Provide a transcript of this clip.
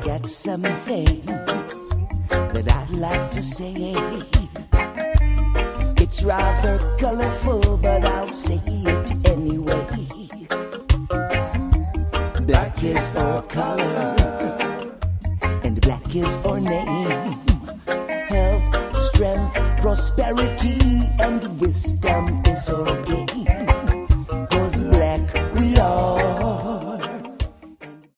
got something that I'd like to say. It's rather colorful, but I'll say it anyway. Black is our color, and black is our name. Health, strength, prosperity, and wisdom is our game.